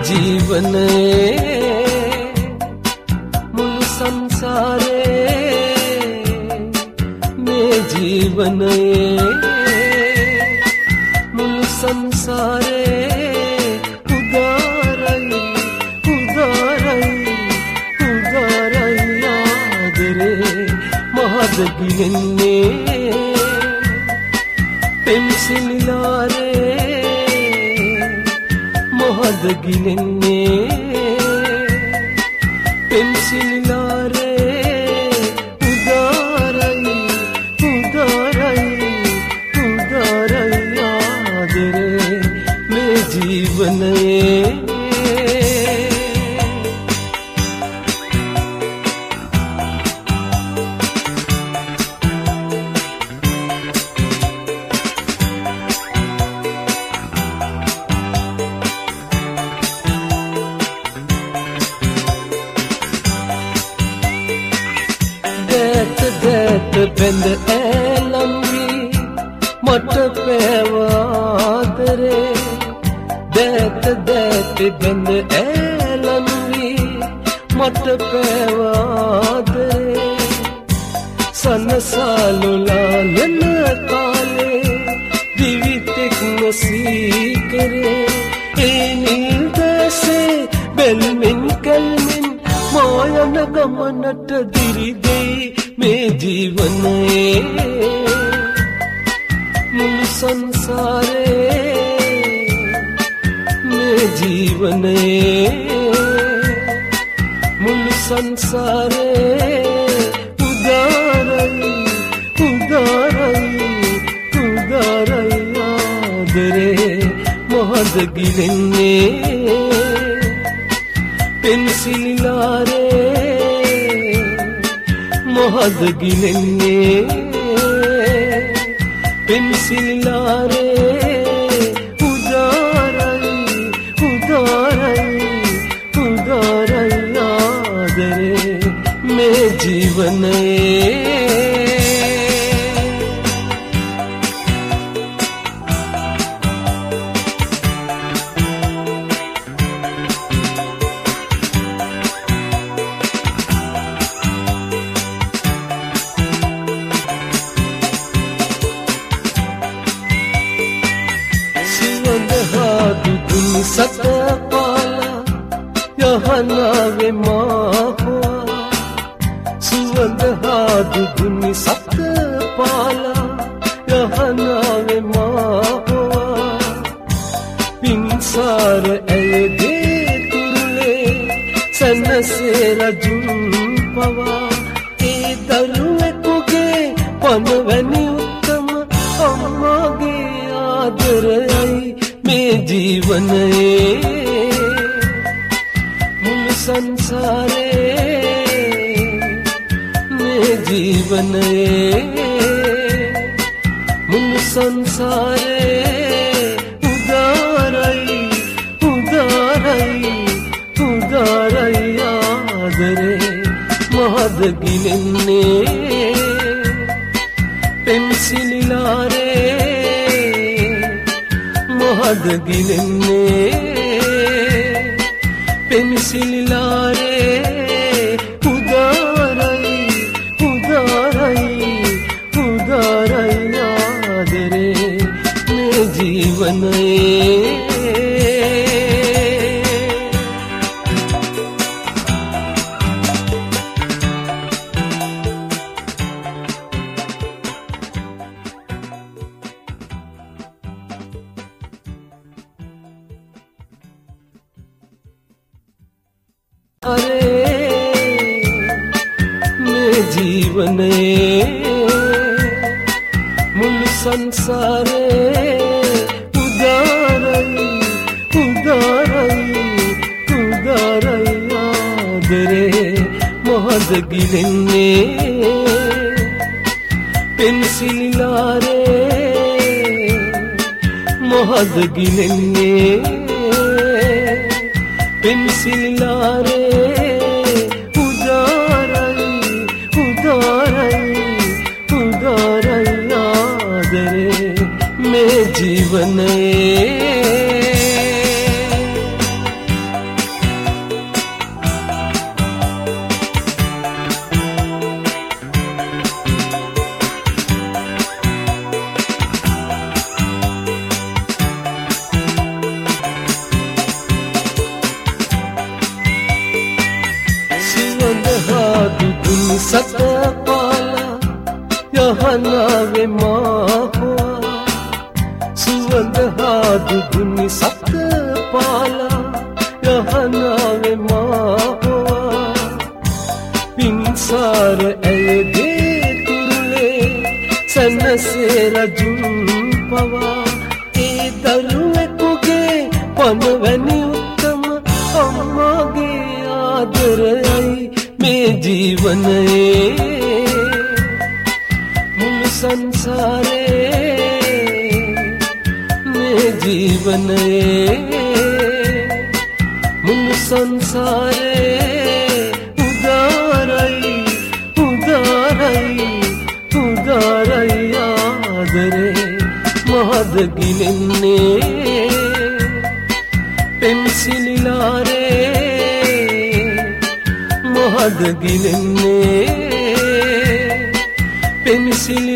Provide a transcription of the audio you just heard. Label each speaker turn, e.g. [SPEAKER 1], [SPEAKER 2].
[SPEAKER 1] ජීවනයේ මුළු සංසාරේ මේ ජීවනයේ මුළු සංසාරේ උදාරයි උදාරයි උදාරයි ආදරේ මහද ගිලෙන්නේ පෙම්සිලිලාරේ මහද ගිලෙන්නේ පෙම්සිලිලාරේ උදාරයි උදාරයි උදාරයි ආදරේ මේ ජීවනයේ බැඳ ඇලම්වි මට පෑවාදරේ දැත දැත බැඳ ඇලම්වි මට පෑවාදරේ සනසාලුලාලන කාලේ දිවිතෙක් නොසීකරේ ඒ නිල්දසේ බැල්මෙන් කල්මෙන් මායන ගමනට දිරිදෙයි මේ ජීවනයේ මුළු සංසාරේ මේ ජීවනයේ මුළු සංසාරේ උදාරයි උදාරයි උදාරයි ආදරේ මහද ගිලෙන්නේ පෙන්සිලිලාරේ මහද ගිලෙන්නේ පෙන්සිලිලාරේ උදාරයි උදාරයි උදාරයි ආදරේ මේ ජීවනයේ සතපාලා යහනාවේ මාහුවා සුවඳ හාදු දුනි සතපාලා යහනාවේ මාහුවා පින්සාර ඇයදේ තුරුලේ සනසේ රජුන් පවා ඒ දරුවෙකුගේ පනවැනි උත්තම අම්මාගේ ආදරයයි මේ ජීවනයේ මුළු සංසාරේ මේ ජීවනයේ මුළු සංසාරේ උදාරයි උදාරයි උදාරයි ආදරේ මහද ගිලෙන්නේ පෙම්සිලිලාරේ මහද ගිලෙන්නේ පෙන්සිලිලාරේ උදාරයි උදාරයි උදාරයි ආදරේ මේ ජීවනයේ මේ ජීවනයේ මුළු සංසාරේ උදාරයි උදාරයි උදාරයි ආදරේ මහද ගිලෙන්නේ පෙන්සිලිලාරේ මහද ගිලෙන්නේ පෙන්සිලිලාරේ උදාරයි උදාරයි උදාරයි ආදරේ මේ ජීවනයේ යහනාවේ මාහුවා සුවඳ හාදු දුනි සත පාලා යහනාවේ මාහුවා පින්සාර ඇයගේ කුරුලේ සනසේ රජුන් පවා ඒ දරුවෙකුගේ පනවැනි උත්තම අම්මාගේ ආදරයයි මේ ජීවනයේ මුළු සංසාරේ මේ ජීවනයේ මුළු සංසාරේ උදාරයි උදාරයි උදාරයි ආදරේ මහද ගිලෙන්නේ පෙන්සිලිලාරේ මහද ගිලෙන්නේ පෙන්සිලි